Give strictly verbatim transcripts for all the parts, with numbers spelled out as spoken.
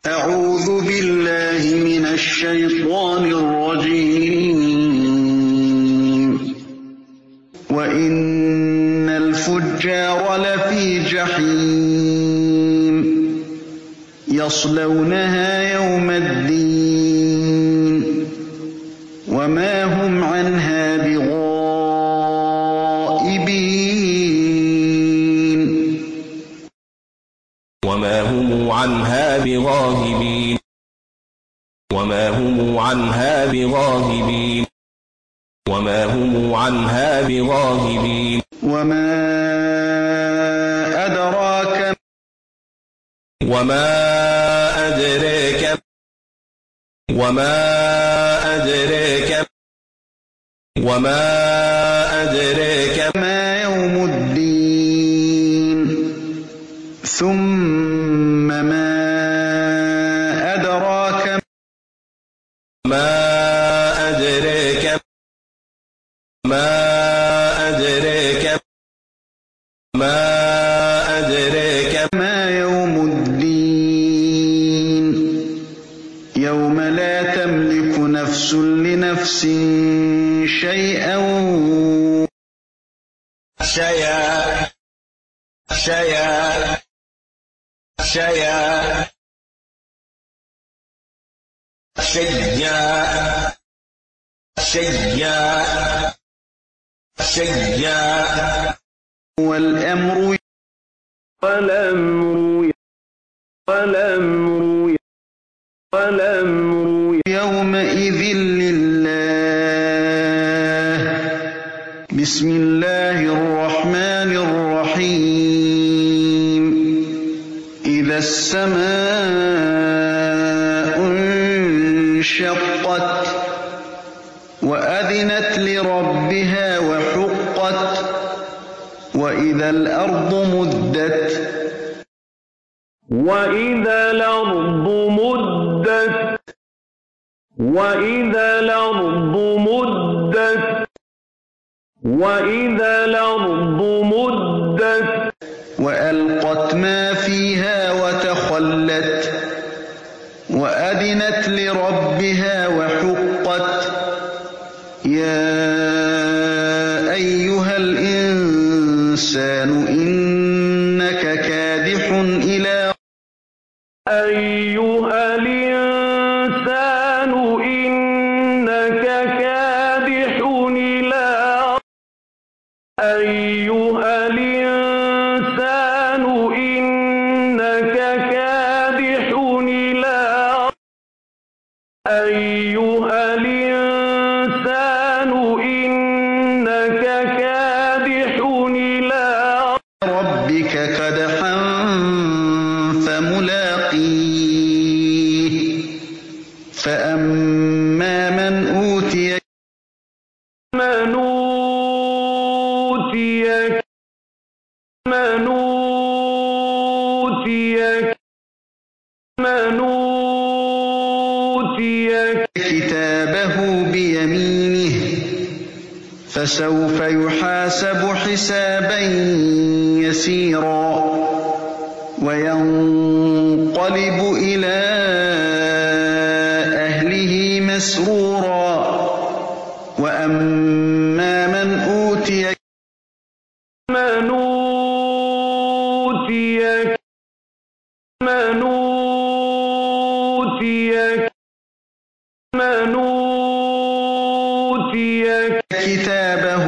أعوذ بالله من الشيطان الرجيم وإن الفجار لفي جحيم يصلونها يوم الدين وما هم عنها بغائبين وما هم عنها بغائبين وما هم عنها بغائبين وما هم عنها بغائبين وما أدراك وما أدريك وما أدريك وما أدريك ما يوم الدين ثم ما أدراك ما أدريك ما أدريك ما أدريك ما يوم الدين يوم لا تملك نفس لنفس شيئا شيئا شيئا شيئا شيئا شيئا شيئا والأمر والأمر والأمر والأمر يومئذ لله بسم الله الرحمن الرحيم إذا السماء انشقت وأذنت لربها وحقت وإذا الأرض مدت وإذا الأرض مدت وإذا الأرض مدت وإذا الأرض مدت وألقت ما فيها وتخلت وأذنت لربها وحقت يا أيها الإنسان إنك كادح إلى أيها الإنسان إنك كادح إلى أيها الإنسان إنك كادح إلى أيها الإنسان إنك كادح إلى ربك كدحا فملاقيه فأما من أوتي من أوتي من أوتي من أوتي كتابه بيمينه فسوف يحاسب حسابا يسيرا وينقلب إلى أهله مسرورا وأما من أوتي من أوتي من أوتي من أوتي كتابه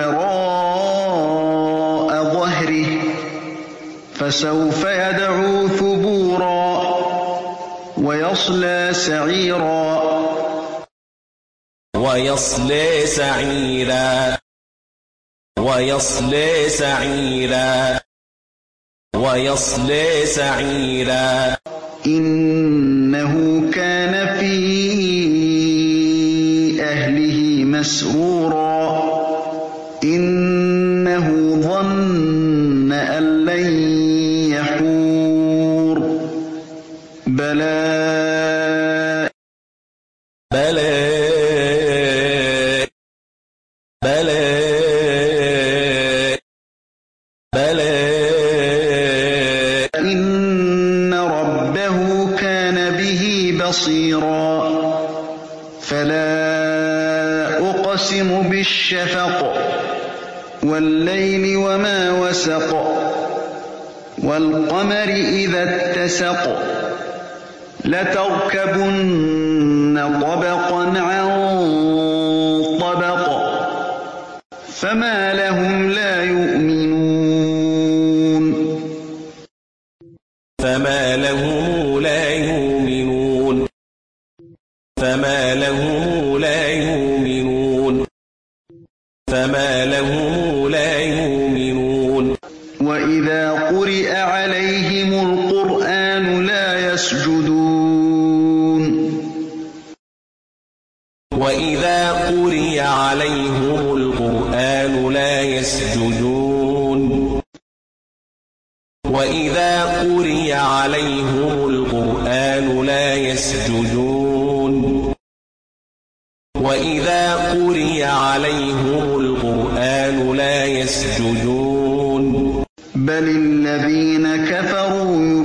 وراء ظهره فسوف يدعو ثبورا ويصلى سعيرا ويصلي سعيرا ويصلي سعيرا ويصلي سعيرا إنه كان في أهله مسرورا إنه ظن أن لن يحور بلى بلى بلى بلى إن ربه كان كَانَ بِهِ بَصِيرًا فَلَا أُقْسِمُ بِالشَّفَقِ وَاللَّيْلِ وَمَا وَسَقَ وَالْقَمَرِ إِذَا اتَّسَقَ لَتَرْكَبُنَّ طَبَقًا عَن طَبَقٍ فَمَا لَهُمْ لَا يُؤْمِنُونَ فما لهم لا يؤمنون فما لهم لا يؤمنون فما لهم لا يؤمنون وَإِذَا قُرِئَ عَلَيْهِمُ الْقُرْآنُ لَا يَسْجُدُونَ وَإِذَا قُرِئَ عَلَيْهِمُ الْقُرْآنُ لا يسجدون وَإِذَا قُرِئَ عَلَيْهِمُ الْقُرْآنُ لا يسجدون وَإِذَا قُرِئَ عَلَيْهِمُ الْقُرْآنُ لا يسجدون بَلِ الَّذِينَ كَفَرُوا